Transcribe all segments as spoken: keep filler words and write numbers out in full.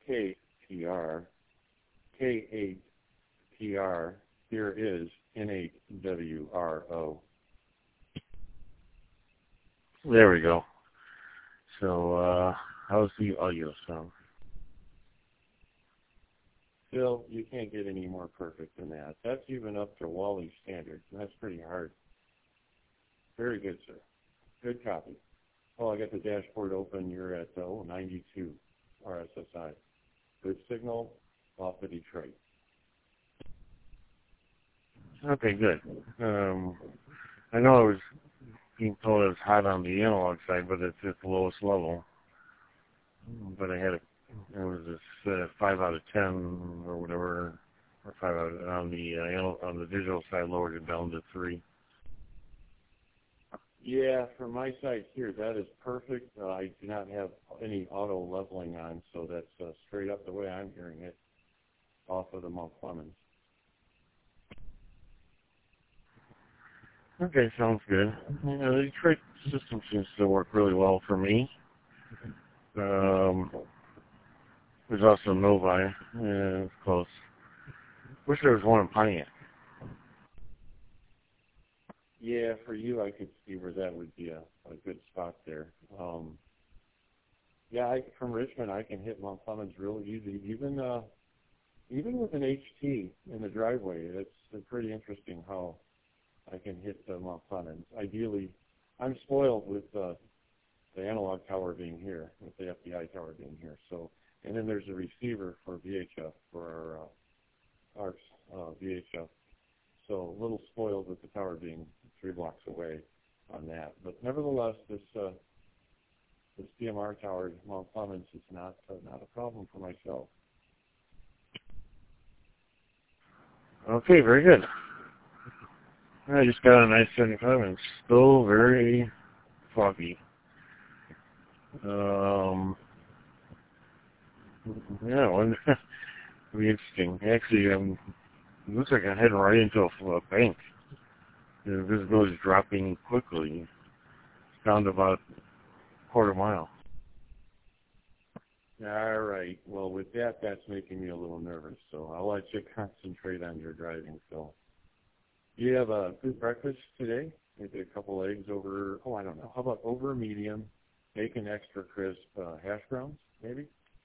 K P R, K eight P R, here is N eight W R O. There we go. So, uh, how's the audio sound? Still, you can't get any more perfect than that. That's even up to Wally standards, and that's pretty hard. Very good, sir. Good copy. Oh, I got the dashboard open. You're at oh, ninety-two R S S I. Good signal off of Detroit. Okay, good. Um, I know I was being told it was hot on the analog side, but it's at the lowest level. But I had a, it was this uh, five out of ten or whatever, or five out of, on the uh, anal- on the digital side, lowered it down to three. Yeah, from my side here, that is perfect. Uh, I do not have any auto leveling on, so that's uh, straight up the way I'm hearing it off of the Mount Clemens. Okay, sounds good. Yeah, the Detroit system seems to work really well for me. Um, there's also Novi. Yeah, it's close. Wish there was one in Pontiac. Yeah, for you, I could see where that would be a, a good spot there. Um, yeah, I, from Richmond, I can hit Mount Clemens real easy. Even uh, even with an H T in the driveway, it's, it's pretty interesting how I can hit uh, Mount Clemens. Ideally, I'm spoiled with uh, the analog tower being here, with the F B I tower being here. So, and then there's a receiver for V H F for our uh, our uh, V H F. So a little spoiled with the tower being three blocks away on that. But nevertheless, this uh, this D M R tower at Mount Clemens is not uh, not a problem for myself. Okay, very good. I just got a nice seventy-five and it's still very foggy. Um, yeah, well, it'll be interesting. Actually, um, it looks like I'm heading right into a, a bank. The visibility is dropping quickly. It's down to about a quarter mile. All right. Well, with that, that's making me a little nervous. So I'll let you concentrate on your driving, Phil. You have a good breakfast today? Maybe a couple eggs over, oh, I don't know. How about over medium, bacon extra crisp, uh, hash browns, maybe?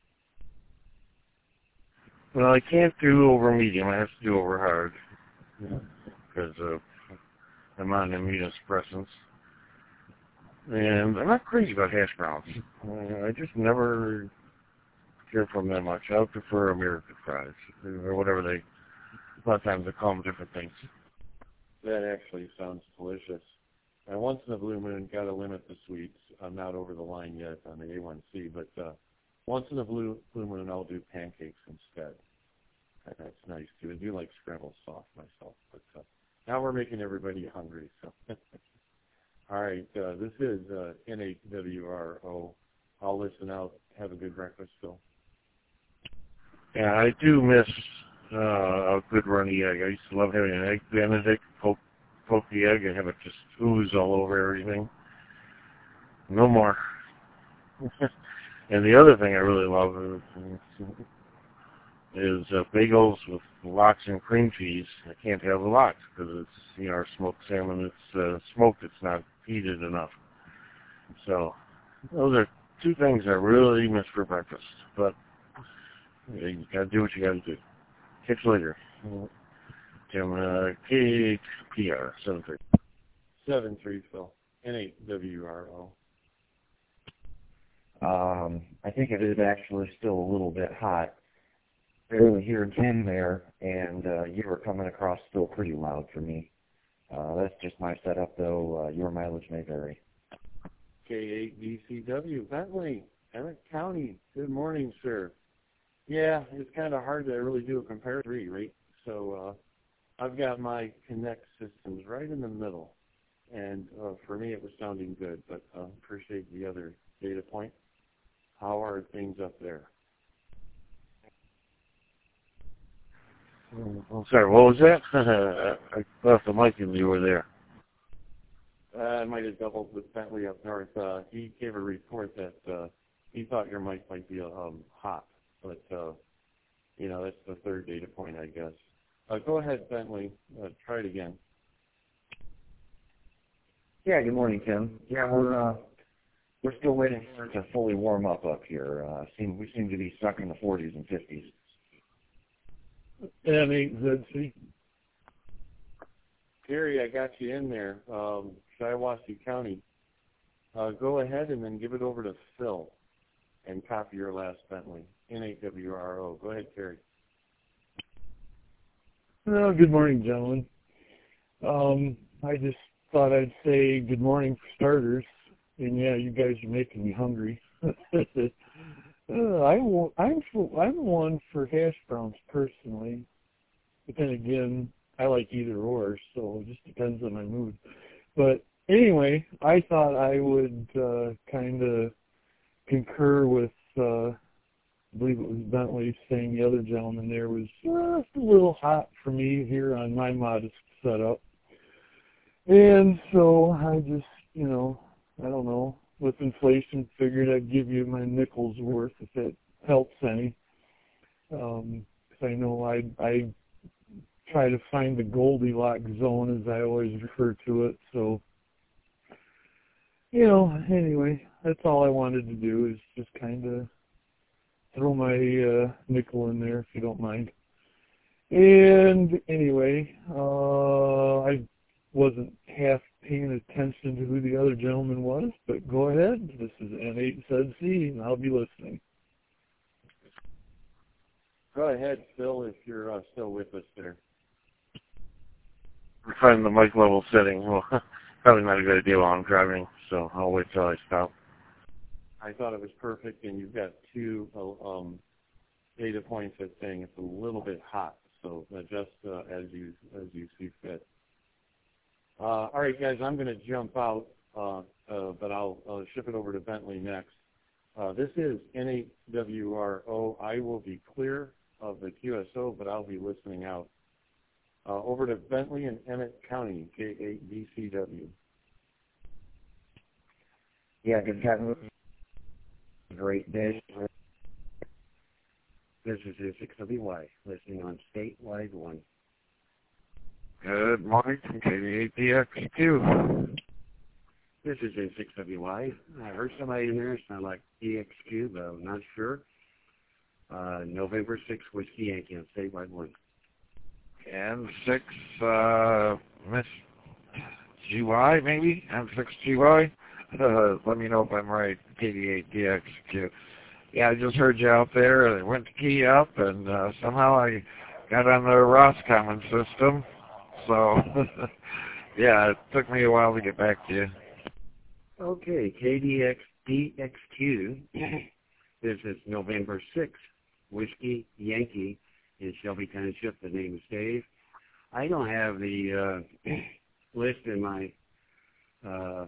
Well, I can't do over medium. I have to do over hard because uh, I'm on immunosuppressants. And I'm not crazy about hash browns. Uh, I just never care for them that much. I would prefer American fries or whatever they, a lot of times they call them different things. That actually sounds delicious. And once in a blue moon, got to limit the sweets. I'm not over the line yet on the A one C, but uh, once in a blue, blue moon, I'll do pancakes instead. And that's nice, too. I do like scrambled soft myself. But uh, now we're making everybody hungry. So, all right, uh, this is uh, N eight W R O. I'll listen out. Have a good breakfast, Phil. Yeah, I do miss uh, a good runny egg. I used to love having an egg Benedict, poke, poke the egg and have it just ooze all over everything. No more. And the other thing I really love is, is uh, bagels with lox and cream cheese. I can't have the lox because it's, you know, our smoked salmon. It's uh, smoked. It's not heated enough. So those are two things I really miss for breakfast. But you got to do what you got to do. Catch you later. Tim, uh, K P R, seven three. seven three, Phil. N eight W R O. Um, I think it is actually still a little bit hot. Barely hear Jim there, and uh, you were coming across still pretty loud for me. Uh, that's just my setup, though. Uh, your mileage may vary. K eight B C W, Bentley, Emmett County. Good morning, sir. Yeah, it's kind of hard to really do a comparison, right? So uh, I've got my Connect systems right in the middle, and uh, for me it was sounding good, but uh, appreciate the other data point. How are things up there? I'm sorry, what was that? I left the mic and you were there. Uh, I might have doubled with Bentley up north. Uh, he gave a report that uh, he thought your mic might be um, hot. But, uh, you know, that's the third data point, I guess. Uh, go ahead, Bentley. Uh, try it again. Yeah, good morning, Tim. Yeah, we're uh, we're still waiting for it to fully warm up up here. Uh, seem we seem to be stuck in the forties and fifties. N eight Z C. Gary, I got you in there. Um, Shiawassee County. Uh, go ahead and then give it over to Phil and copy your last Bentley. N eight W R O. Go ahead, Terry. Oh, good morning, gentlemen. Um, I just thought I'd say good morning for starters. And yeah, you guys are making me hungry. uh, I won't, I'm for, I'm one for hash browns personally, but then again, I like either or, so it just depends on my mood. But anyway, I thought I would uh, kind of concur with. Uh, I believe it was Bentley saying the other gentleman there was just a little hot for me here on my modest setup. And so I just, you know, I don't know, with inflation, figured I'd give you my nickel's worth if it helps any. Um, 'cause I know I, I try to find the Goldilocks zone, as I always refer to it. So, you know, anyway, that's all I wanted to do is just kind of throw my uh, nickel in there, if you don't mind. And anyway, uh, I wasn't half paying attention to who the other gentleman was, but go ahead. This is N eight Z C, and I'll be listening. Go ahead, Phil, if you're uh, still with us there. We're finding the mic level setting. Well, probably not a good idea while I'm driving, so I'll wait till I stop. I thought it was perfect, and you've got two uh, um, data points that's saying it's a little bit hot, so adjust uh, as you as you see fit. Uh, all right, guys, I'm going to jump out, uh, uh, but I'll, I'll ship it over to Bentley next. Uh, this is N eight W R O. I will be clear of the Q S O, but I'll be listening out. Uh, over to Bentley and Emmett County, K eight B C W. Yeah, good having great day. This is six W Y, listening on Statewide one. Good morning from K D eight D X Q. This is six W Y. I heard somebody in there sound like D X Q, but I'm not sure. Uh, November sixth, Whiskey Yankee on Statewide one. And six, uh, Miss G Y, maybe? M six G Y? Uh, let me know if I'm right. K D eight D X Q. Yeah, I just heard you out there. I went to key up, and uh, somehow I got on the Roscommon system. So, yeah, it took me a while to get back to you. Okay, K D X D X Q. This is November sixth, Whiskey Yankee in Shelby Township. The name is Dave. I don't have the uh, list in my uh,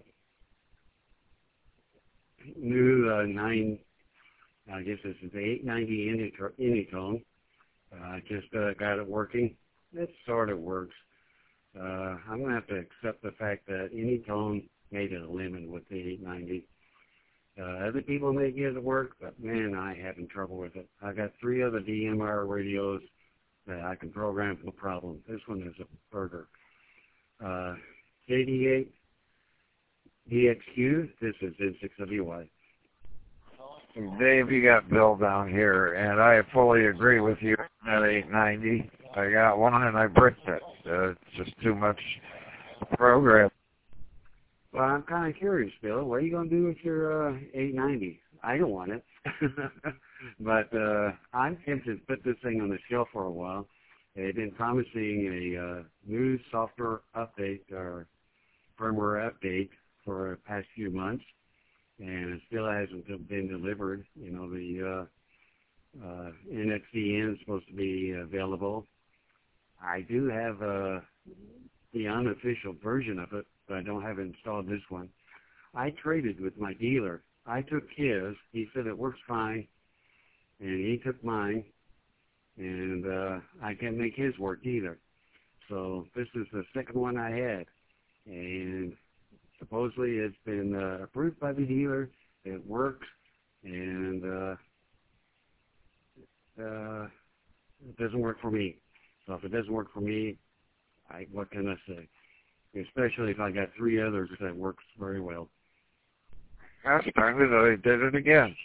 new uh, nine, I guess this is the eight ninety Anytone. Uh, I just uh, got it working. It sort of works. Uh, I'm going to have to accept the fact that Anytone made it a lemon with the eight ninety. Uh, other people may get it work, but man, I having trouble with it. I got three other D M R radios that I can program no problem. This one is a burger. Uh, K D eight D X Q, this is N six W Y. Dave, you got Bill down here, and I fully agree with you at eight ninety. I got one and I bricked it. Uh, it's just too much program. Well, I'm kind of curious, Bill. What are you going to do with your uh, eight ninety? I don't want it. But uh, I'm tempted to put this thing on the shelf for a while. They've been promising a uh, new software update or firmware update for the past few months, and it still hasn't been delivered. You know, the uh, uh, N X D N is supposed to be available. I do have uh, the unofficial version of it, but I don't have installed this one. I traded with my dealer. I took his. He said it works fine, and he took mine, and uh, I can't make his work either. So this is the second one I had, and supposedly it's been uh, approved by the dealer. It works, and uh, it doesn't work for me. So if it doesn't work for me, I, what can I say? Especially if I got three others that works very well. Gosh darn it, I did it again.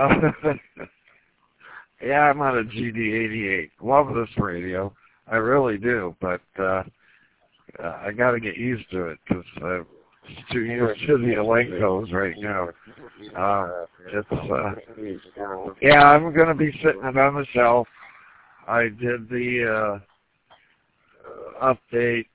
Yeah, I'm on a G D eighty-eight. Love this radio. I really do, but uh, uh, I got to get used to it because uh, it's too used to the Elencos right now. Uh, it's, uh, yeah, I'm going to be sitting it on the shelf. I did the uh, update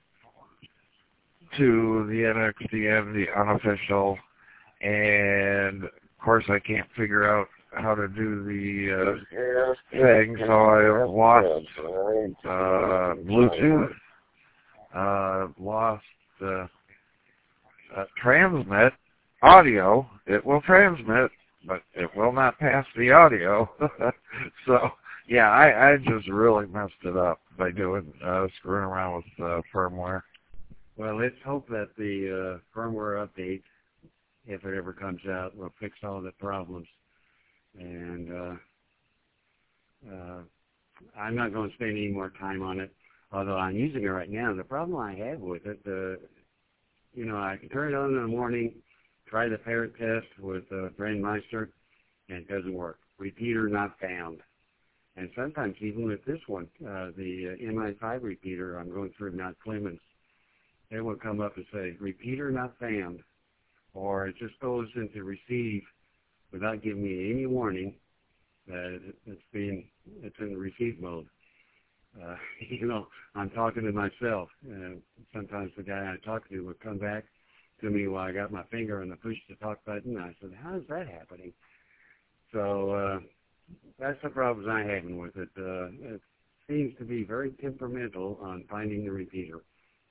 to the N X T N, the unofficial, and of course I can't figure out how to do the uh, thing, so I lost uh, Bluetooth, uh, lost uh, uh, transmit audio. It will transmit, but it will not pass the audio. So, yeah, I, I just really messed it up by doing uh, screwing around with uh, firmware. Well, let's hope that the uh, firmware update, if it ever comes out, will fix all the problems. And uh, uh, I'm not going to spend any more time on it, although I'm using it right now. The problem I have with it, uh, you know, I can turn it on in the morning, try the parrot test with uh, Brandmeister, and it doesn't work. Repeater not found. And sometimes even with this one, uh, the uh, M I five repeater, I'm going through Mount Clemens, it will come up and say, repeater not found, or it just goes into receive without giving me any warning that it's being, it's in receive mode. Uh, you know, I'm talking to myself. Uh, sometimes the guy I talk to would come back to me while I got my finger on the push to talk button. I said, how is that happening? So uh, that's the problems I'm having with it. Uh, it seems to be very temperamental on finding the repeater.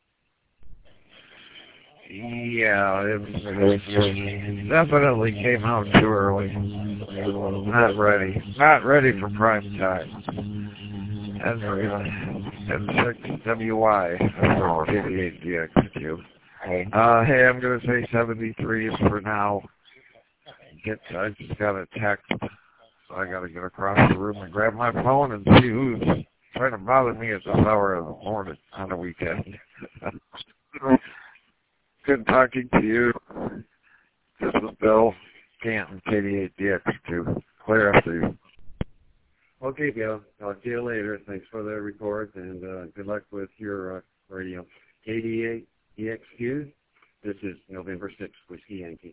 Yeah, it definitely came out too early. Not ready. Not ready for prime time. And and six W Y eighty-eight D X Q. Uh, hey, I'm going to say seventy-three for now. Get, I just got a text, so I got to get across the room and grab my phone and see who's trying to bother me at this hour of the morning on a weekend. Good talking to you. This is Bill Canton, K D eight D X two. Clear after you. Okay, Bill. Talk to you later. Thanks for the report, and uh, good luck with your uh, radio. K D eight D X Q, this is November sixth, Whiskey Yankee.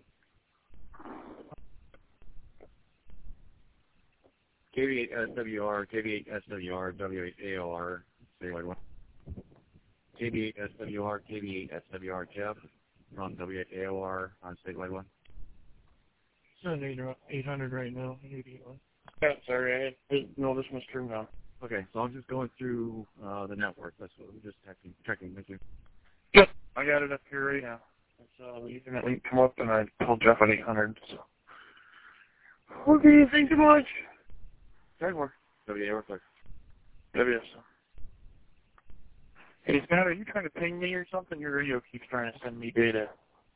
K V eight S W R, K V eight S W R, W eight A O R, statewide one. K V eight S W R, K V eight S W R, Jeff, on W eight A O R on statewide one. It's on eight hundred right now, eighty-one. Yeah, sorry, I didn't know this was turned on. Okay, so I'm just going through uh, the network. That's what I'm just checking. Checking. Thank you. Yep, I got it up here right now. It's uh, the Ethernet link come up, and I told Jeff at eight hundred. So. Okay, thank you much. Jaguar. W A O R. W S. Hey, Scott, are you trying to ping me or something? Your radio keeps trying to send me data.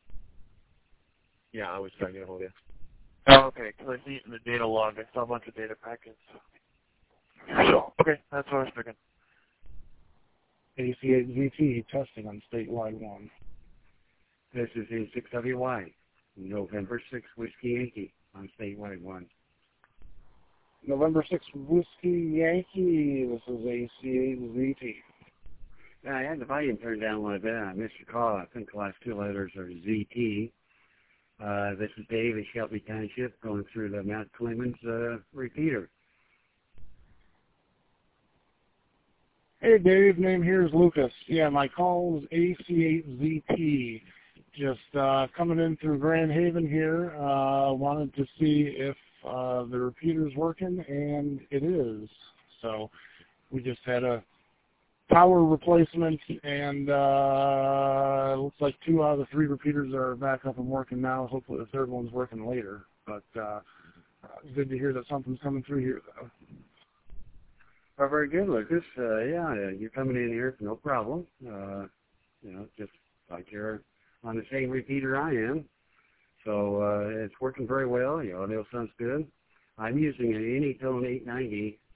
Yeah, I was trying to get a hold of you. Oh, okay, because I see it in the data log. I saw a bunch of data packets. So, okay, that's what I was thinking. A C eight Z T testing on statewide one. This is A six W Y, November sixth, Whiskey Yankee on statewide one. November sixth, Whiskey Yankee. This is A C eight Z T. Yeah, I had the volume turned down a little bit. I missed your call. I think the last two letters are Z T. Uh, this is Dave in Shelby Township going through the Mount Clemens uh, repeater. Hey, Dave. Name here is Lucas. Yeah, my call is A C eight Z T. Just uh, coming in through Grand Haven here. Uh, wanted to see if uh, the repeater's working, and it is. So we just had a power replacement, and uh, looks like two out of the three repeaters are back up and working now. Hopefully the third one's working later. But uh, good to hear that something's coming through here, though. Well, very good, Lucas. Uh, yeah, you're coming in here, no problem. Uh, you know, just like you're on the same repeater I am. So uh, it's working very well. The audio sounds good. I'm using an Anytone eight ninety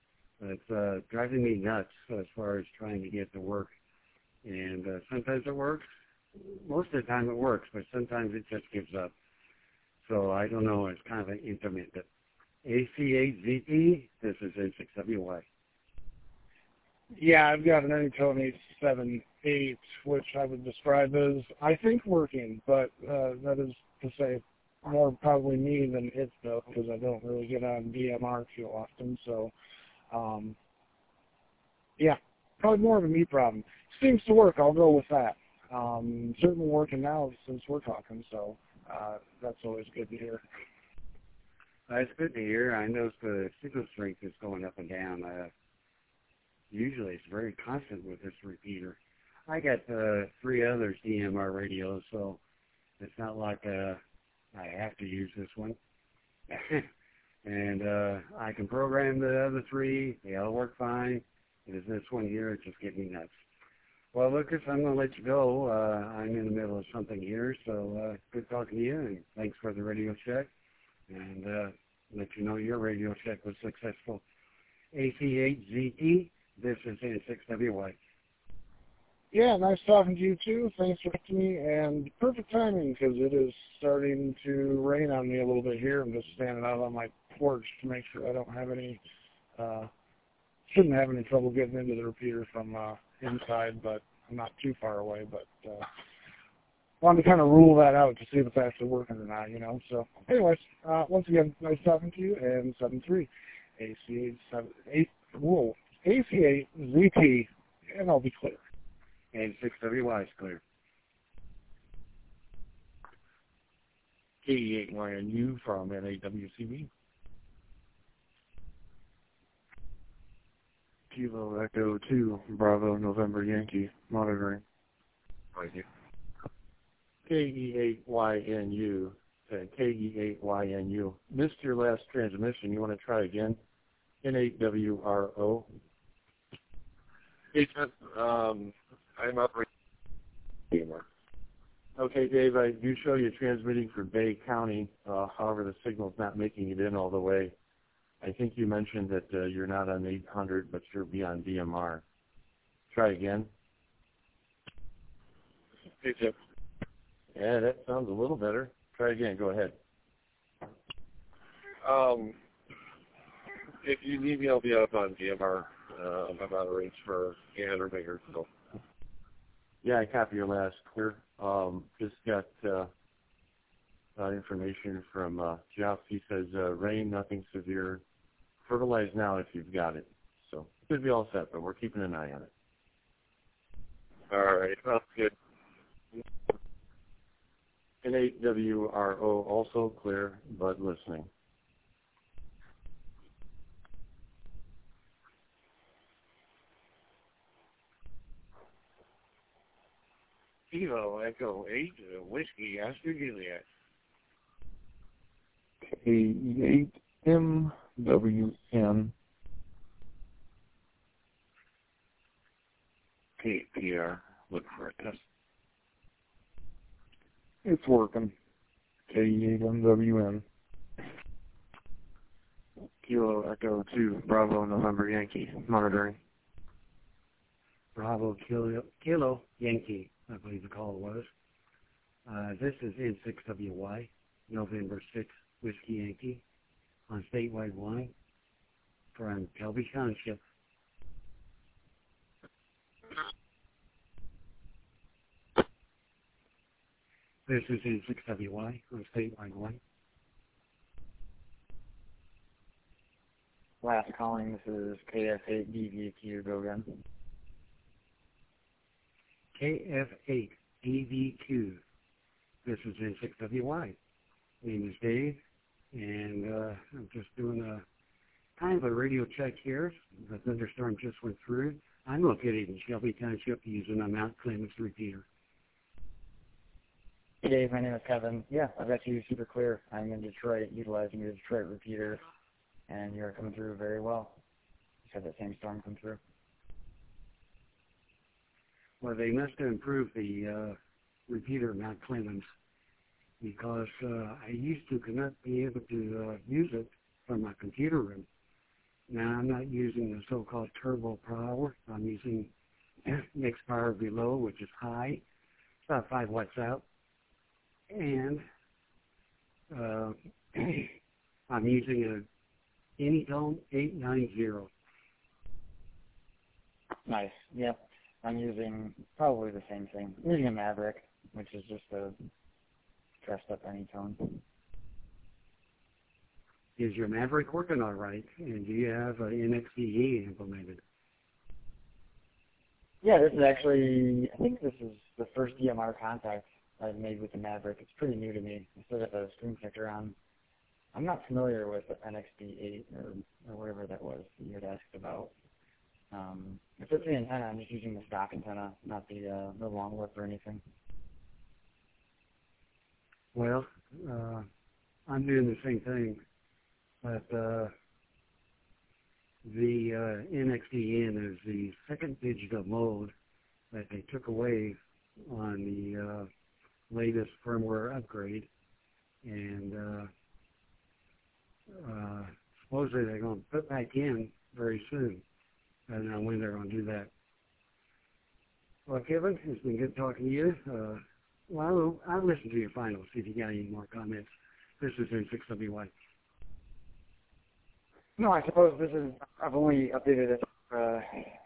It's uh, driving me nuts as far as trying to get to work. And uh, sometimes it works. Most of the time it works, but sometimes it just gives up. So I don't know. It's kind of an intermittent. A C eight Z T, this is N six W Y. Yeah, I've got an Anytone eight seven eight, which I would describe as, I think, working, but uh, that is to say more probably me than it, though, because I don't really get on D M R too often. So, um, yeah, probably more of a me problem. Seems to work. I'll go with that. Um, certainly working now since we're talking, so uh, that's always good to hear. That's good to hear. I noticed the signal strength is going up and down. Uh, usually it's very constant with this repeater. I got uh, three other D M R radios, so it's not like uh, I have to use this one. and uh, I can program the other three. They all work fine. It is this one here. It's just getting me nuts. Well, Lucas, I'm going to let you go. Uh, I'm in the middle of something here, so uh, good talking to you, and thanks for the radio check. And uh, let you know your radio check was successful. A C eight Z T, this is N six W Y. Yeah, nice talking to you, too. Thanks for talking to me, and perfect timing, because it is starting to rain on me a little bit here. I'm just standing out on my porch to make sure I don't have any, uh, shouldn't have any trouble getting into the repeater from uh, inside, but I'm not too far away, but uh, wanted to kind of rule that out to see if it's actually working or not, you know. So, anyways, uh, once again, nice talking to you, and seven three, A C eight, seven, eight, whoa, A C eight, Z T, and I'll be clear. And six W Y is clear. K E eight Y N U from N A W C B. Kilo Echo two, Bravo, November Yankee, monitoring. Thank you. K E eight Y N U. K E eight Y N U. Missed your last transmission. You want to try again? N eight W R O. Hey, um, I'm up right here. Okay, Dave, I do show you transmitting for Bay County. Uh, however, the signal's not making it in all the way. I think you mentioned that uh, you're not on eight hundred, but you're beyond D M R. Try again. Hey, Jeff. Yeah, that sounds a little better. Try again. Go ahead. Um, if you need me, I'll be up on D M R. Uh, I'm out of range for eight hundred megahertz. So. Yeah, I copy your last clear. Um, just got uh, uh, information from uh, Jeff. He says uh, rain, nothing severe. Fertilize now if you've got it. So it should be all set, but we're keeping an eye on it. All right, that's good. N eight W R O also clear, but listening. Kilo Echo eight, uh, Whiskey, Oscar Juliet. K E eight M W N. P P R, look for a test. It's working. K E eight M W N. Kilo Echo two, Bravo, November Yankee, monitoring. Bravo, Kilo, Kilo Yankee, I believe the call was. Uh, this is N six W Y, November sixth, Whiskey Yankee, on statewide line from Kelby Township. This is N six W Y on statewide line. Last calling, this is K F eight D V Q, go again. K F eight D V Q. This is N six W Y. Name is Dave, and uh, I'm just doing a kind of a radio check here. The thunderstorm just went through. I'm located in Shelby Township using a Mount Clemens repeater. Hey Dave, my name is Kevin. Yeah, I've got you super clear. I'm in Detroit utilizing your Detroit repeater, and you're coming through very well. You had that same storm come through. Well, they must have improved the uh, repeater at Mount Clemens, because uh, I used to not be able to uh, use it from my computer room. Now, I'm not using the so-called turbo power. I'm using mixed power below, which is high, about five watts out. And uh, I'm using a Anytone eight ninety. Nice. Yep. I'm using probably the same thing. I'm using a Maverick, which is just a dressed up Anytone. Is your Maverick working all right? And do you have an N X D E implemented? Yeah, this is actually, I think this is the first D M R contact I've made with the Maverick. It's pretty new to me. I still got the screen protector on. I'm not familiar with the N X D eight or, or whatever that was that you had asked about. Um, if it's the antenna, I'm just using the stock antenna, not the uh, the long whip or anything. Well, uh, I'm doing the same thing, but uh, the uh, N X D N is the second digital mode that they took away on the uh, latest firmware upgrade, and uh, uh, supposedly they're going to put back in very soon. I don't know when they're going to do that. Well, Kevin, it's been good talking to you. Uh, well, I'll, I'll listen to your final, see if you got any more comments. This is N six W Y. No, I suppose this is, I've only updated it. Uh,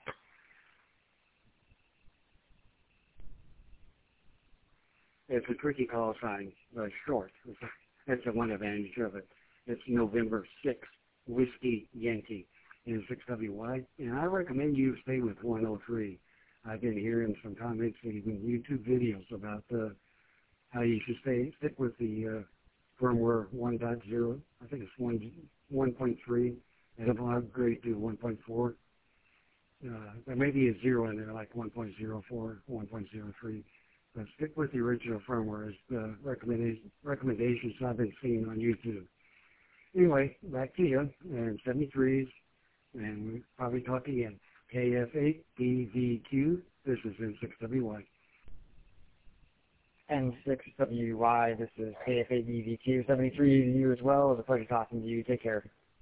It's a tricky call sign, uh, short. That's the one advantage of it. It's November sixth, Whiskey Yankee, N six W Y, and I recommend you stay with one oh three. I've been hearing some comments and even YouTube videos about uh, how you should stay stick with the uh, firmware one point oh. I think it's one one point three, and it'll upgrade to one point four. Uh, there may be a zero in there, like one point oh four, one point oh three. But stick with the original firmware is the recommendation, recommendations I've been seeing on YouTube. Anyway, back to you, and seventy-threes, and we'll probably talk again. K F eight B V Q, this is N six W Y. N six W Y, this is K F eight B V Q, seventy-three to you as well. It was a pleasure talking to you. Take care.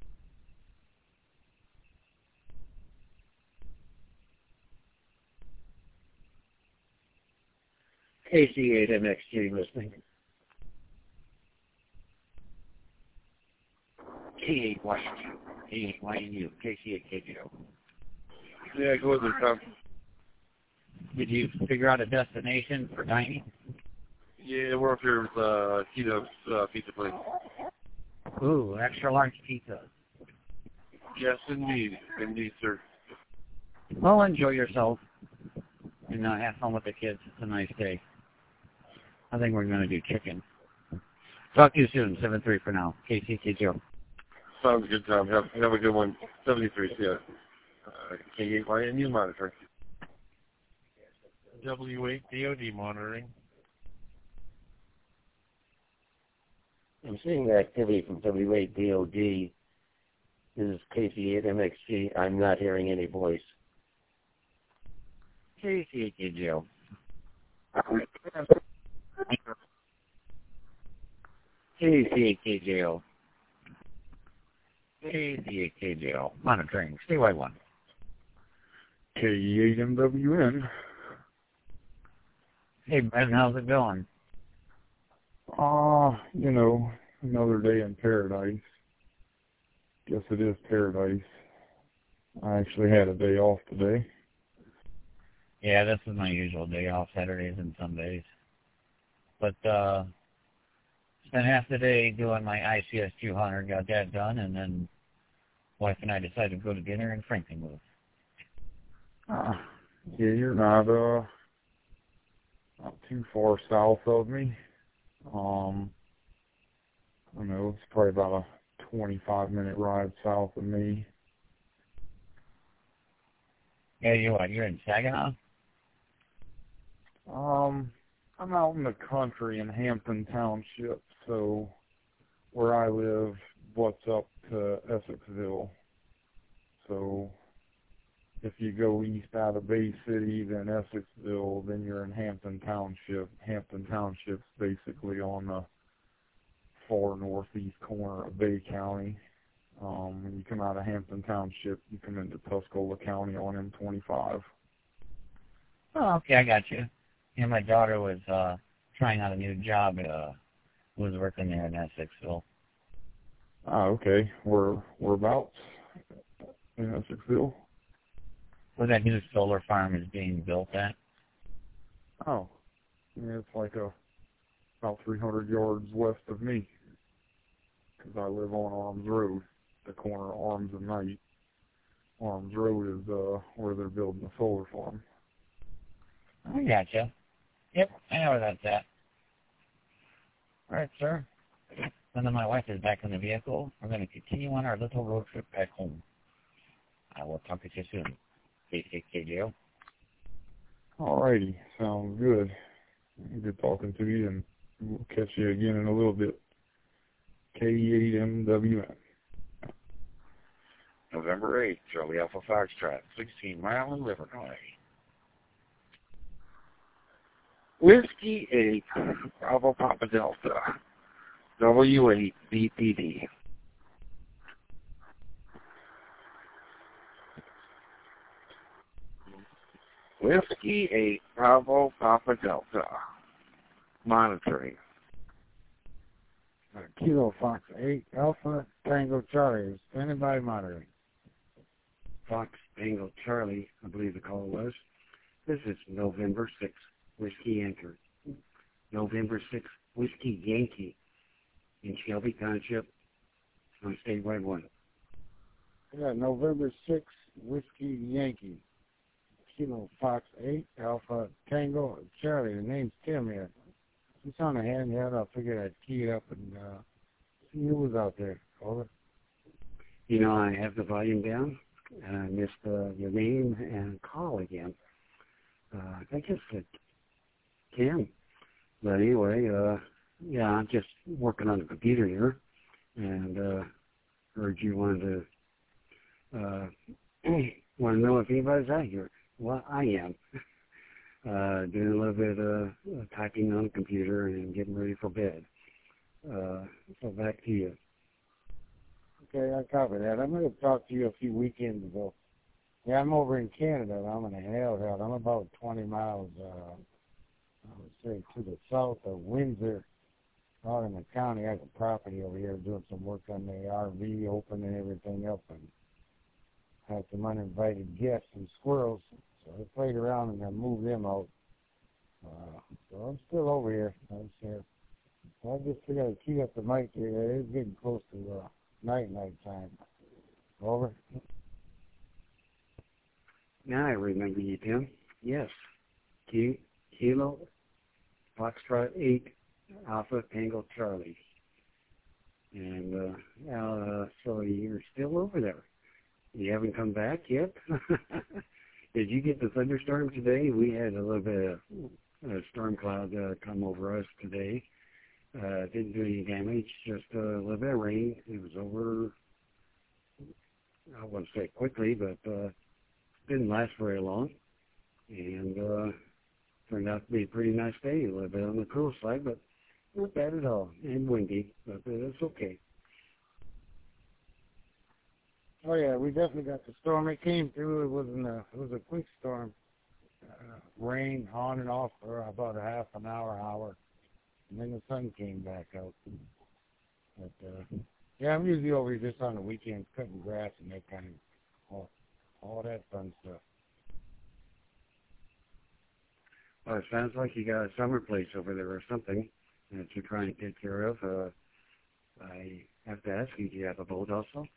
K C eight M X G listening. K eight Washington, K eight Y N U, K C eight K G O. Yeah, go with it, Tom. Did you figure out a destination for dining? Yeah, we're up here with uh, Tito's uh, Pizza Place. Ooh, extra large pizza. Yes, indeed. Indeed, sir. Well, enjoy yourself and uh, have fun with the kids. It's a nice day. I think we're going to do chicken. Talk to you soon. seven three for now. K C K G O. Sounds good, Tom. Have, have a good one. seventy-three, yeah. Uh, K eight Y N U monitor. W eight D O D monitoring. I'm seeing the activity from W eight D O D. This is K C eight M X G. I'm not hearing any voice. K C eight K G O. K C eight K J O. K C eight K J O. Monitoring. C Y one. K E eight M W N. Hey, Ben, how's it going? Ah, uh, you know, another day in paradise. Guess it is paradise. I actually had a day off today. Yeah, this is my usual day off, Saturdays and Sundays. But, uh, spent half the day doing my I C S two hundred, got that done, and then wife and I decided to go to dinner and Franklin moved. Ah, yeah, you're not, uh, not too far south of me. Um, I don't know, it's probably about a twenty-five minute ride south of me. Yeah, you what, you're in Saginaw? Um, I'm out in the country in Hampton Township, so where I live, what's up to Essexville. So if you go east out of Bay City, then Essexville, then you're in Hampton Township. Hampton Township's basically on the far northeast corner of Bay County. Um, when you come out of Hampton Township, you come into Tuscola County on M twenty-five. Oh, okay, I got you. Yeah, my daughter was uh, trying out a new job. Uh, was working there in Essexville. Ah, okay. We're we're about in Essexville. Where that new solar farm is being built at. Oh, yeah, it's like a about three hundred yards west of me, because I live on Arms Road, the corner of Arms and Knight. Arms Road is uh, where they're building the solar farm. I gotcha. Yep, I know where that's at. All right, sir. Now that my wife is back in the vehicle, we're going to continue on our little road trip back home. I will talk to you soon. K K K J O. Alrighty, sounds good. Good talking to you, and we'll catch you again in a little bit. K eight M W N. November eighth, Charlie Alpha Foxtrot, sixteen mile in Livernois. Whiskey eight, Bravo Papa Delta, W eight B P D. Whiskey eight, Bravo Papa Delta, monitoring. Uh, Kilo Fox eight, Alpha Tango Charlie. Is anybody monitoring? Fox Tango Charlie, I believe the call was. This is November sixth, Whiskey Anchor. November sixth, Whiskey Yankee in Shelby Township on Statewide one. Yeah, November sixth, Whiskey Yankee. Kilo Fox eight, Alpha Tango Charlie. The name's Tim here. If it's on a handheld, I'll figure I'd key it up and uh, see who was out there. Over. You know, I have the volume down, and I missed uh, your name and call again. Uh, I think it's uh, Tim. But anyway, uh, yeah, I'm just working on the computer here, and uh, heard you wanted to uh, want to know if anybody's out here. Well, I am. Uh, doing a little bit of uh, typing on the computer and getting ready for bed. Uh, so back to you. Okay, I copy that. I'm going to talk to you a few weekends ago. Yeah, I'm over in Canada. I'm in a hellhole. I'm about twenty miles, uh, I would say, to the south of Windsor, out in the county. I have a property over here doing some work on the R V, opening everything up, and had some uninvited guests and squirrels. So I played around and I moved them out. Uh, so I'm still over here. I'm here. I just figured I'd key up the mic here. It's getting close to uh, night night time. Over. Now I remember you, Tim. Yes. Q, Kilo, Foxtrot eight, Alpha Tango Charlie. And uh, now, uh, so you're still over there. You haven't come back yet? Did you get the thunderstorm today? We had a little bit of a storm cloud uh, come over us today. Uh, didn't do any damage, just a little bit of rain. It was over, I wouldn't say quickly, but uh, didn't last very long. And uh, turned out to be a pretty nice day. A little bit on the cool side, but not bad at all. And windy, but uh, it's okay. Oh yeah, we definitely got the storm. It came through. It wasn't a. It was a quick storm. Uh, rain on and off for about a half an hour, hour, and then the sun came back out. But uh, yeah, I'm usually over here just on the weekends cutting grass and that kind of all, all that fun stuff. Well, it sounds like you got a summer place over there or something that you're trying to take care of. Uh, I have to ask you, do you have a boat also?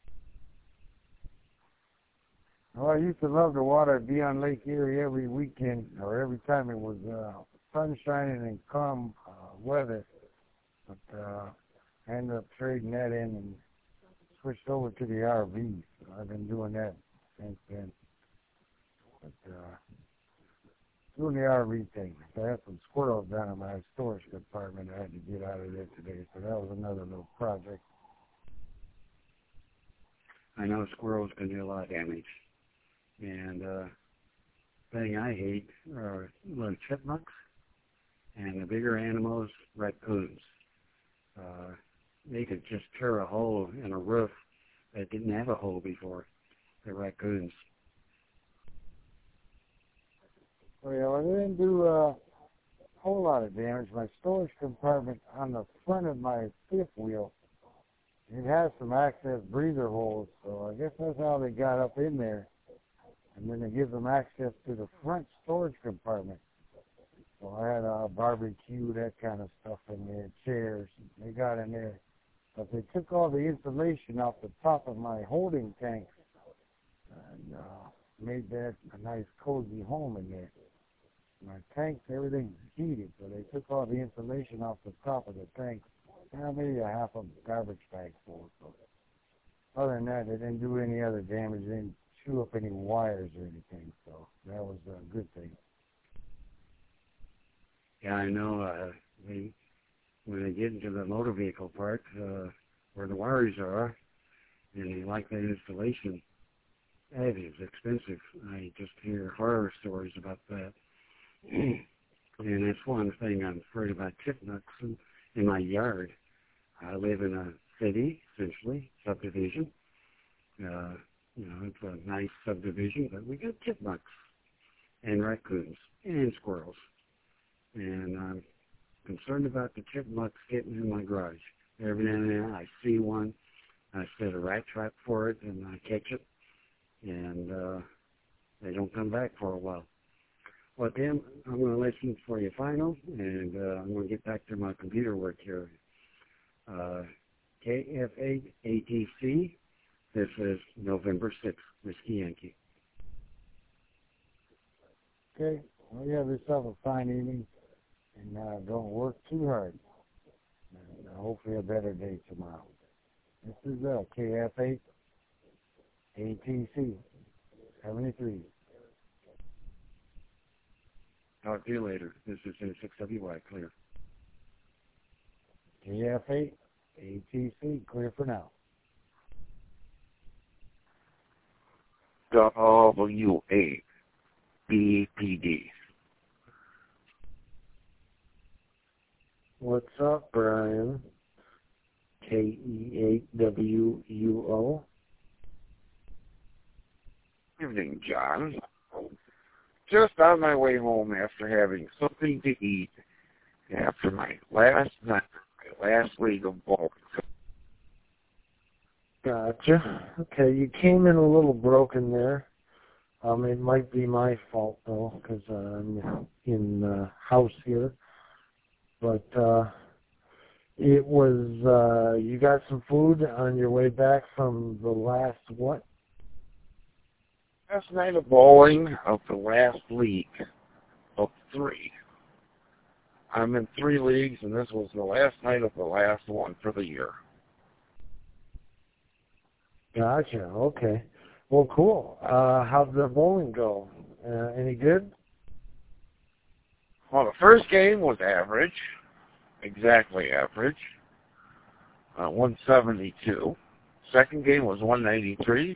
Well, I used to love the water. I'd be on Lake Erie every weekend, or every time it was uh, sun shining and calm uh, weather. But uh, I ended up trading that in and switched over to the R V. So I've been doing that since then. But uh, doing the R V thing. I had some squirrels down in my storage compartment I had to get out of there today. So that was another little project. I know squirrels can do a lot of damage. And uh, thing I hate are little chipmunks and the bigger animals, raccoons. Uh, they could just tear a hole in a roof that didn't have a hole before. The raccoons. Well, yeah, well, they didn't do uh, a whole lot of damage. My storage compartment on the front of my fifth wheel, it has some access breather holes, so I guess that's how they got up in there. And then they give them access to the front storage compartment. So I had a barbecue, that kind of stuff in there, chairs, they got in there. But they took all the insulation off the top of my holding tank and uh, made that a nice cozy home in there. My tanks, everything's heated, so they took all the insulation off the top of the tank. Yeah, maybe a half a garbage bag full. So other than that, they didn't do any other damage. They didn't chew up any wires or anything, so that was a good thing. Yeah, I know. Uh, they, when they get into the motor vehicle part, uh, where the wires are, and they like that installation, that is expensive. I just hear horror stories about that. And that's one thing I'm afraid about, chipmunks in, in my yard. I live in a city, essentially, subdivision. Uh, you know, it's a nice subdivision, but we got chipmunks and raccoons and squirrels. And I'm concerned about the chipmunks getting in my garage. Every now and then I see one, I set a rat trap for it, and I catch it, and uh, they don't come back for a while. Well, Tim, I'm going to listen for your final, and uh, I'm going to get back to my computer work here. Uh, K F eight A T C, this is November sixth, Whiskey Yankee. Okay, well, you have yourself a fine evening, and uh, don't work too hard. And uh, hopefully a better day tomorrow. This is uh, K F eight A T C seventy-three. Talk to you later. This is six W Y, clear. K F eight A T C, clear for now. W eight B P D. What's up, Brian? K E eight W U O. Evening, John. Just on my way home after having something to eat after my last night, my last league of bowling. Gotcha. Okay, you came in a little broken there. Um, it might be my fault though, because uh, I'm in the uh, house here. But uh, it was. Uh, you got some food on your way back from the last what? Last night of bowling of the last league of three. I'm in three leagues, and this was the last night of the last one for the year. Gotcha. Okay. Well, cool. Uh, how'd the bowling go? Uh, any good? Well, the first game was average, exactly average, uh, one seventy-two. Second game was one ninety-three.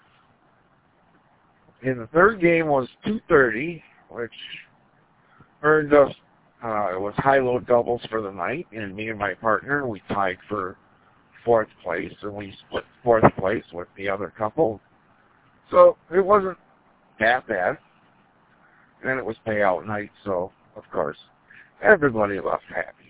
And the third game was two thirty, which earned us, uh, it was high-low doubles for the night, and me and my partner, we tied for fourth place, and we split fourth place with the other couple. So it wasn't that bad. And it was payout night, so, of course, everybody left happy.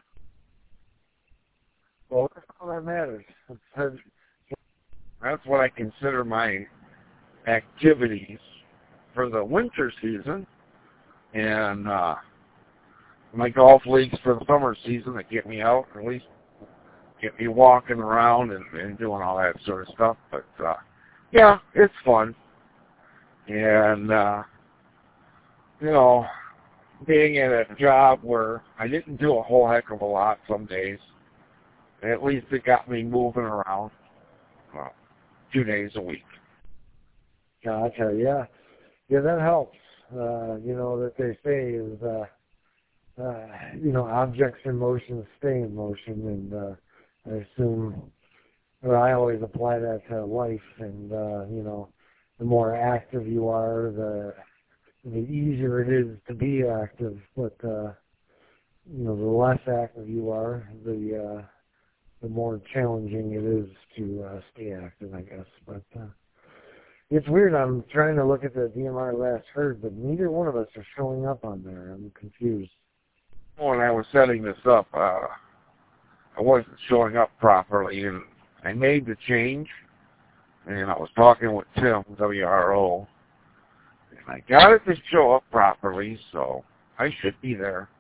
Well, that's all that matters. That's what I consider my activities for the winter season, and uh, my golf leagues for the summer season that get me out, or at least get me walking around and, and doing all that sort of stuff. But uh, yeah, it's fun, and uh, you know, being at a job where I didn't do a whole heck of a lot some days, at least it got me moving around uh, two days a week. Gotcha, yeah. Yeah, that helps. Uh, you know, that they say is, uh, uh, you know, objects in motion stay in motion, and uh, I assume, or I always apply that to life, and, uh, you know, the more active you are, the the easier it is to be active, but, uh, you know, the less active you are, the, uh, the more challenging it is to uh, stay active, I guess. But uh, it's weird. I'm trying to look at the D M R last heard, but neither one of us are showing up on there. I'm confused. When I was setting this up, uh, I wasn't showing up properly, and I made the change, and I was talking with Tim, W R O, and I got it to show up properly, so I should be there.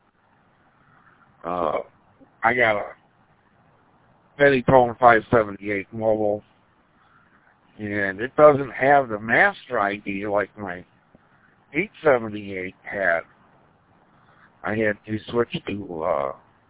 Uh, I got a Meditone five seventy-eight mobile, and it doesn't have the master I D like my eight seventy-eight had. I had to switch to uh,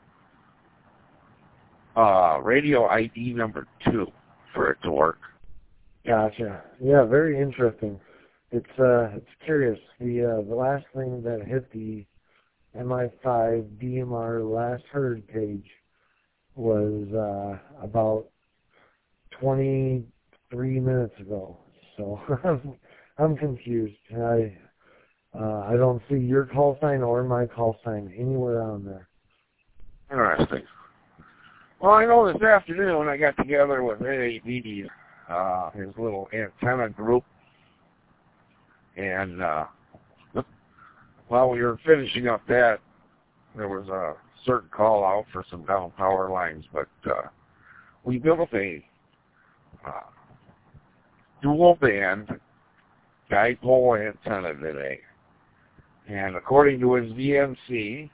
uh, radio I D number two for it to work. Gotcha. Yeah, very interesting. It's uh, it's curious. The uh, the last thing that hit the M I five D M R last heard page was uh, about twenty-three minutes ago. So I'm I'm confused. I uh, I don't see your call sign or my call sign anywhere on there. Interesting. Well, I know this afternoon I got together with A A B, uh, his little antenna group, and uh, while we were finishing up that, there was a certain call out for some down power lines, but uh, we built a uh, dual band dipole antenna today. And according to his V N C,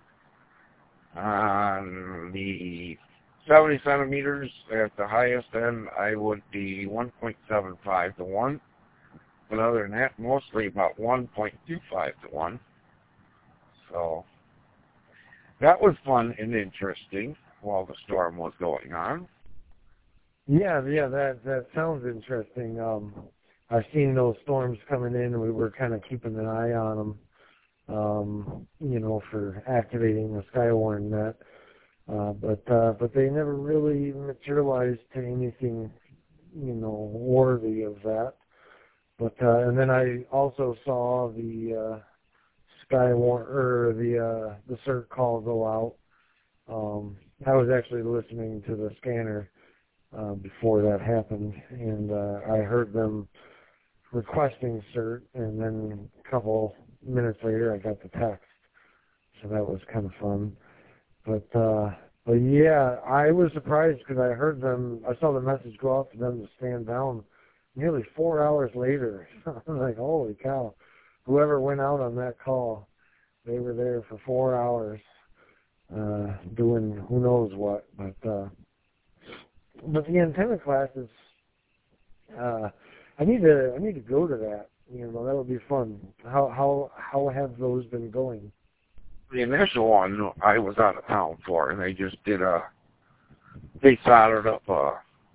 on the seventy centimeters at the highest end, I would be one point seven five to one. But other than that, mostly about one point two five to one. So that was fun and interesting while the storm was going on. Yeah, yeah, that that sounds interesting. Um, I've seen those storms coming in, and we were kind of keeping an eye on them. Um, you know, for activating the Skywarn net, uh, but uh, but they never really materialized to anything, you know, worthy of that. But uh, and then I also saw the uh, Skywarn or the uh, the cert call go out. Um, I was actually listening to the scanner uh, before that happened, and uh, I heard them requesting cert, and then a couple minutes later I got the text, so that was kind of fun. But uh, but yeah, I was surprised because I heard them. I saw the message go out to them to stand down. Nearly four hours later, I'm like, holy cow! Whoever went out on that call, they were there for four hours uh, doing who knows what. But uh, but the antenna classes, uh, I need to I need to go to that. You know, that would be fun. How how how have those been going? The initial one I was out of town for, and they just did a, they soldered up a,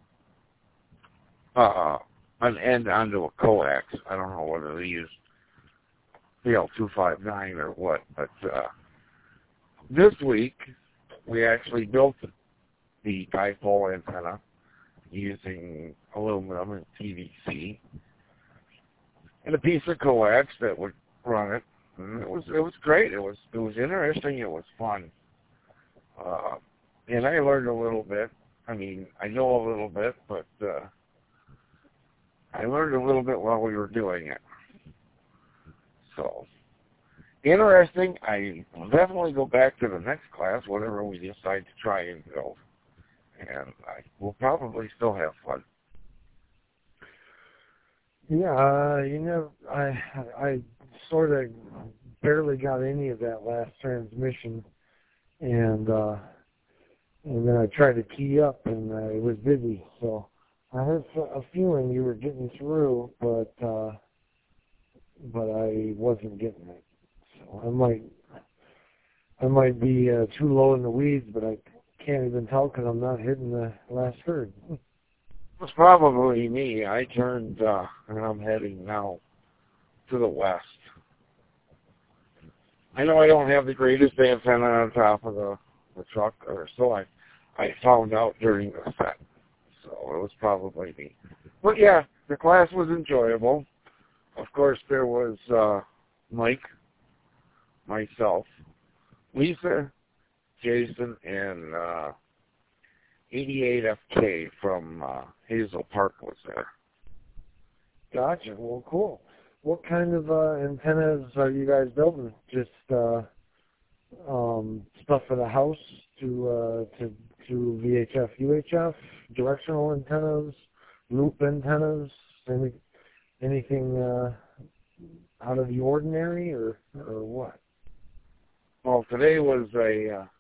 uh, an end onto a coax. I don't know whether they used P L two fifty-nine or what, but uh, this week we actually built the dipole antenna using aluminum and P V C. And a piece of coax that would run it. And it was it was great. It was it was interesting. It was fun. Uh, and I learned a little bit. I mean, I know a little bit, but uh, I learned a little bit while we were doing it. So interesting. I will definitely go back to the next class, whatever we decide to try and build, and I will probably still have fun. Yeah, uh, you know, I I sort of barely got any of that last transmission, and uh, and then I tried to key up, and uh, it was busy. So I had a feeling you were getting through, but uh, but I wasn't getting it. So I might I might be uh, too low in the weeds, but I can't even tell because I'm not hitting the last herd. It was probably me. I turned, uh, and I'm heading now to the west. I know I don't have the greatest antenna on top of the, the truck, or so I, I found out during the set. So it was probably me. But yeah, the class was enjoyable. Of course, there was uh, Mike, myself, Lisa, Jason, and uh, eighty-eight F K from uh, Hazel Park was there. Gotcha. Well, cool. What kind of uh, antennas are you guys building? Just uh, um, stuff for the house to uh, to to V H F, U H F, directional antennas, loop antennas, any anything uh, out of the ordinary, or or what? Well, today was a uh,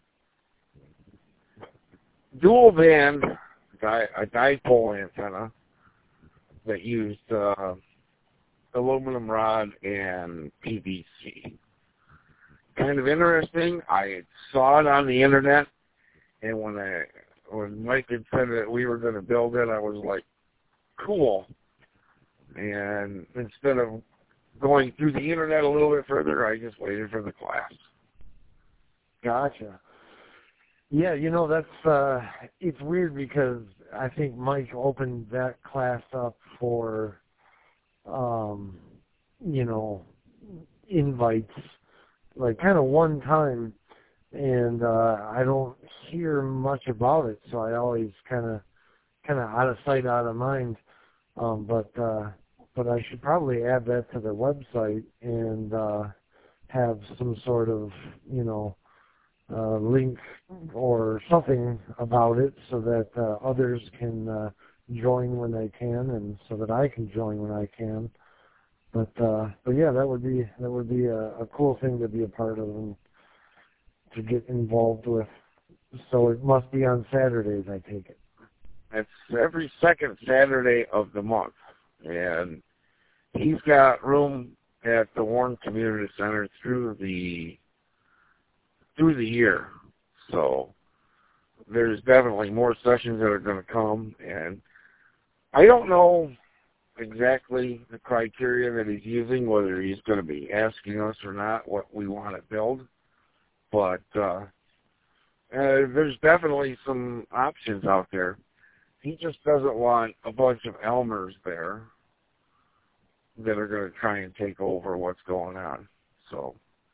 dual band di- a dipole antenna that used uh, aluminum rod and P V C. Kind of interesting. I saw it on the internet, and when I when Mike had said that we were going to build it, I was like, cool. And instead of going through the internet a little bit further, I just waited for the class. Gotcha. Yeah, you know, that's, uh, it's weird because I think Mike opened that class up for, um, you know, invites, like kind of one time, and uh, I don't hear much about it, so I always kind of, kind of out of sight, out of mind. Um, but, uh, but I should probably add that to the website and uh, have some sort of, you know, uh, link or something about it so that uh, others can uh, join when they can, and so that I can join when I can. But uh, but yeah, that would be that would be a, a cool thing to be a part of and to get involved with. So it must be on Saturdays, I take it. It's every second Saturday of the month, and he's got room at the Warren Community Center through the through the year. So there's definitely more sessions that are going to come, and I don't know exactly the criteria that he's using, whether he's going to be asking us or not what we want to build, but uh, uh, there's definitely some options out there. He just doesn't want a bunch of Elmers there that are going to try and take over what's going on. So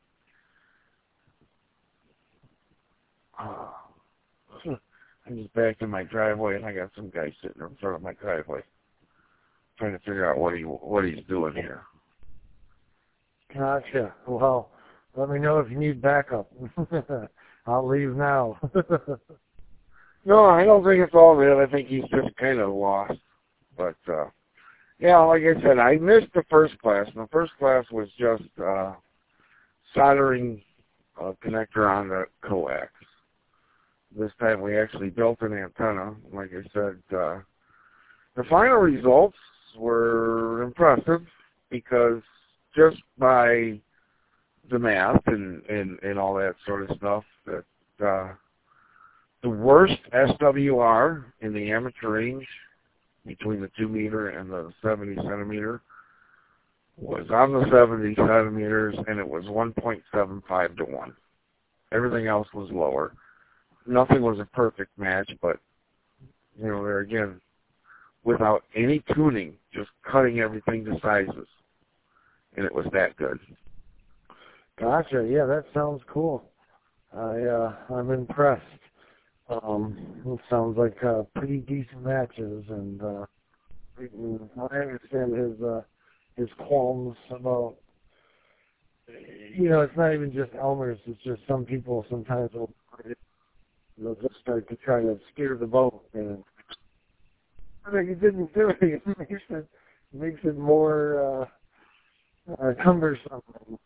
uh, I'm just back in my driveway, and I got some guy sitting in front of my driveway trying to figure out what he what he's doing here. Gotcha. Well, let me know if you need backup. I'll leave now. No, I don't think it's all that. I think he's just kind of lost. But, uh, yeah, like I said, I missed the first class. And the first class was just uh, soldering a connector on the coax. This time we actually built an antenna. Like I said, uh, the final results were impressive because just by the math and, and, and all that sort of stuff, that uh, the worst S W R in the amateur range between the two meter and the seventy centimeter was on the seventy centimeters, and it was one point seven five to one. Everything else was lower. Nothing was a perfect match, but, you know, there again, without any tuning, just cutting everything to sizes, and it was that good. Gotcha. Yeah, that sounds cool. I uh, I'm impressed. Um, it sounds like uh, pretty decent matches, and uh, I understand his uh, his qualms about. You know, it's not even just Elmer's. It's just some people sometimes will they'll just start to try to steer the boat, and I think it didn't do it. It makes it makes it more uh, uh, cumbersome.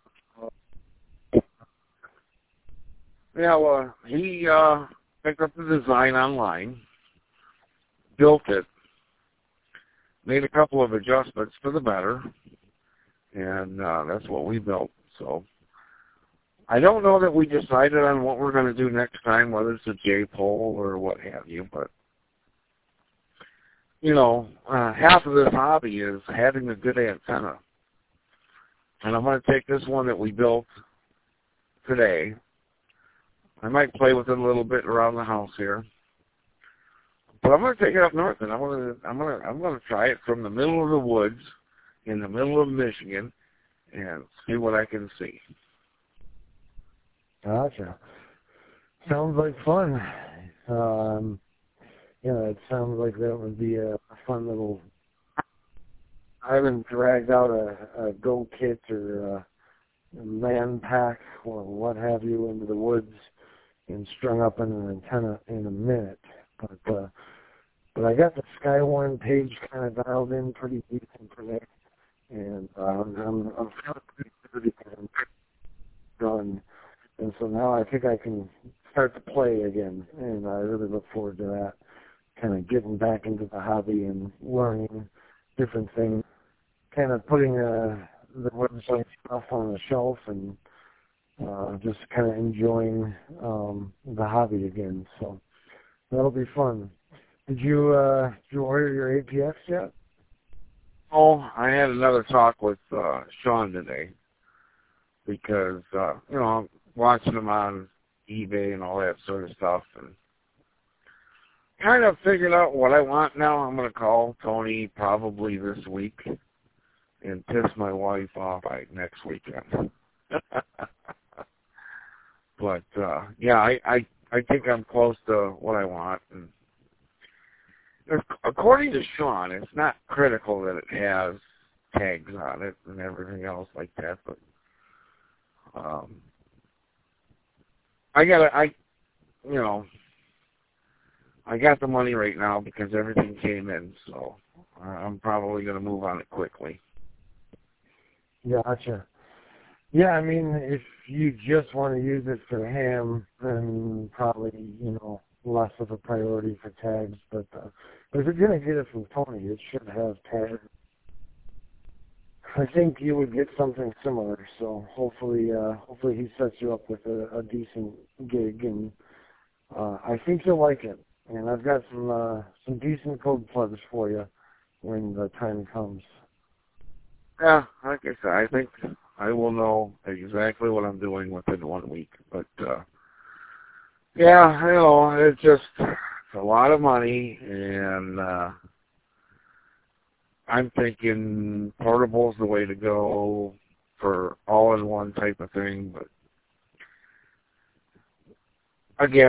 Yeah, well, he uh, picked up the design online, built it, made a couple of adjustments for the better, and uh, that's what we built. So I don't know that we decided on what we're going to do next time, whether it's a J-pole or what have you, but, you know, uh, half of this hobby is having a good antenna. And I'm going to take this one that we built today. I might play with it a little bit around the house here, but I'm going to take it up north, and I'm going to I'm going to I'm going to try it from the middle of the woods in the middle of Michigan and see what I can see. Gotcha. Sounds like fun. Um, yeah, it sounds like that would be a, a fun little. I haven't dragged out a, a go kit or a man pack or what have you into the woods and strung up an antenna in a minute, but uh, but I got the Skywarn page kind of dialed in pretty decent for that, and uh, I'm I'm feeling pretty good because I'm done, and so now I think I can start to play again, and I really look forward to that. Kind of getting back into the hobby and learning different things, kind of putting uh, the website stuff on the shelf and uh, just kind of enjoying um, the hobby again. So that'll be fun. Did you uh, did you order your A P X yet? Oh, I had another talk with uh, Sean today because uh, you know I'm watching him on eBay and all that sort of stuff, and kind of figured out what I want now. I'm going to call Tony probably this week and piss my wife off by next weekend. But uh, yeah, I, I I think I'm close to what I want. And according to Sean, it's not critical that it has tags on it and everything else like that. But um, I got I you know. I got the money right now because everything came in, so I'm probably going to move on it quickly. Gotcha. Yeah, I mean, if you just want to use it for ham, then probably, you know, less of a priority for tags. But, uh, but if you're going to get it from Tony, it should have tags. I think you would get something similar, so hopefully uh, hopefully he sets you up with a, a decent gig, and uh, I think you'll like it. And I've got some uh, some decent code plugs for you when the time comes. Yeah, like I said, I think I will know exactly what I'm doing within one week. But uh, yeah, you know, it's just it's a lot of money, and uh, I'm thinking portable's the way to go for all-in-one type of thing. But again,